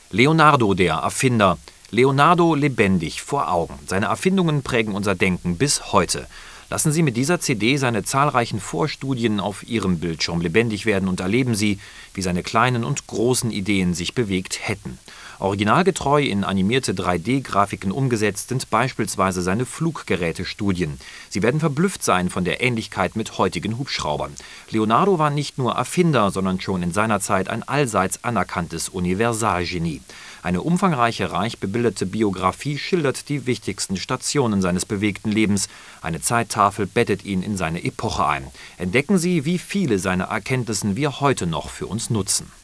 Leonardo, der Erfinder. Leonardo lebendig vor Augen. Seine Erfindungen prägen unser Denken bis heute. Lassen Sie mit dieser CD seine zahlreichen Vorstudien auf Ihrem Bildschirm lebendig werden und erleben Sie, wie seine kleinen und großen Ideen sich bewegt hätten. Originalgetreu in animierte 3D-Grafiken umgesetzt sind beispielsweise seine Fluggerätestudien. Sie werden verblüfft sein von der Ähnlichkeit mit heutigen Hubschraubern. Leonardo war nicht nur Erfinder, sondern schon in seiner Zeit ein allseits anerkanntes Universalgenie. Eine umfangreiche, reich bebilderte Biografie schildert die wichtigsten Stationen seines bewegten Lebens. Eine Zeittafel bettet ihn in seine Epoche ein. Entdecken Sie, wie viele seiner Erkenntnissen wir heute noch für uns nutzen.